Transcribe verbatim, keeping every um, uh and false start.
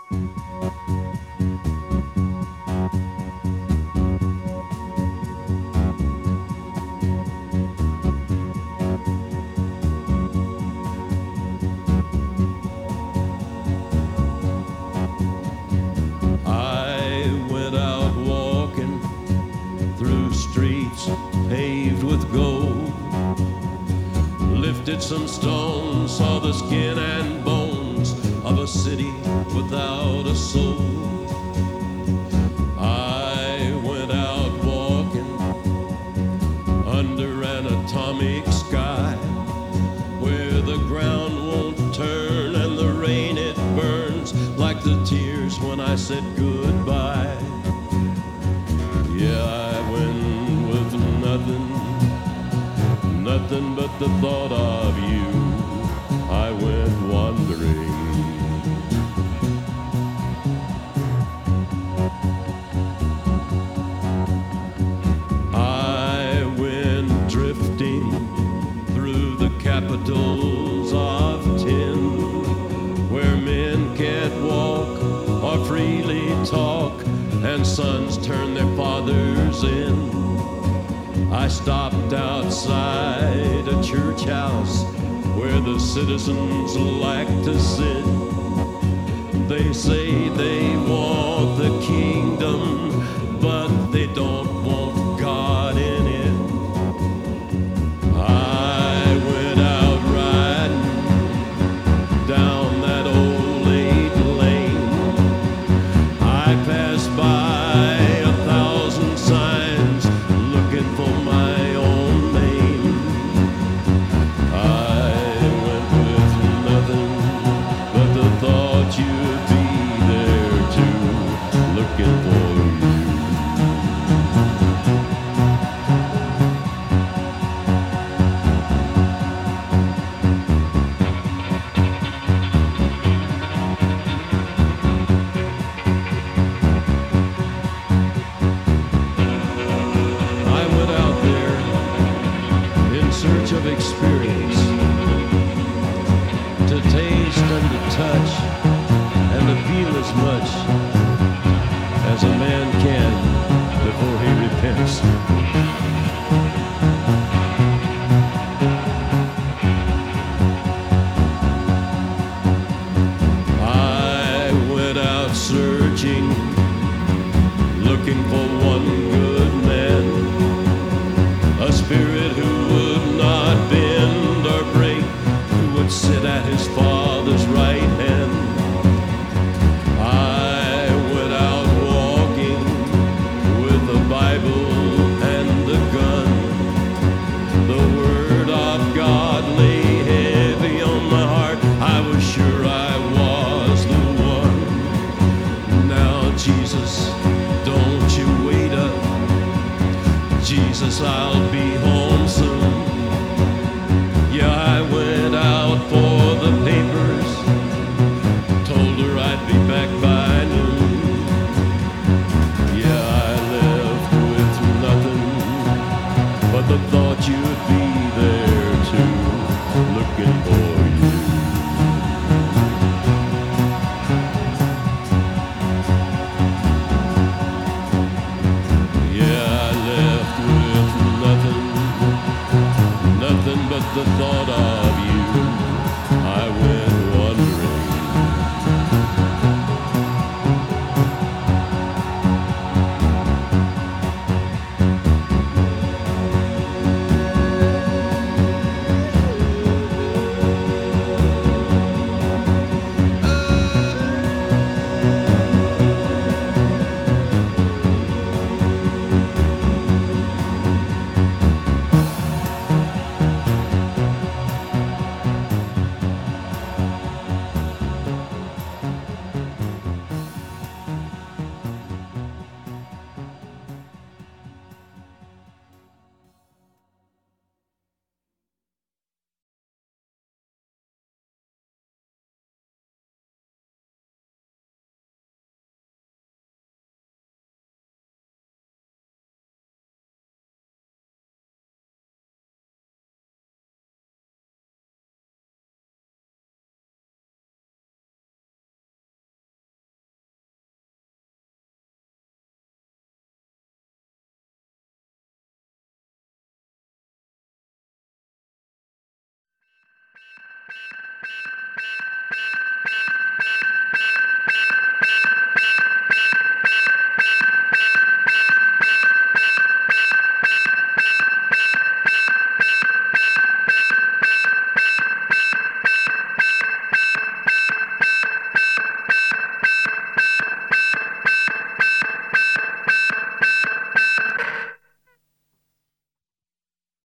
Paved with gold, lifted some stones, saw the skin and bones of a city without a soul. I went out walking under an atomic sky, where the ground won't turn and the rain it burns like the tears when I said goodbye. Yeah, I went Nothing, nothing but the thought of you. I went wandering. I went drifting through the capitals of tin, where men can't walk or freely talk, and sons turn their fathers in. I stopped outside a church house where the citizens like to sit. They say they want the kingdom, but they don't want God in it. I went out riding down that old eight lane. I passed by a thousand signs looking for my own name. I went with nothing but the thought you'd be there too, looking for you. Search of experience, to taste and to touch and to feel as much as a man can before he repents. I went out searching, looking for one good man, a spirit who would not bend or break, who would sit at his Father's right hand. I went out walking with a Bible and a gun. The Word of God lay heavy on my heart. I was sure I was the one. Now, Jesus, don't you wait up. Jesus, I'll be home soon. Yeah, I went out for the papers, told her I'd be back by noon. Yeah, I left with nothing but the thought you'd be there too, looking for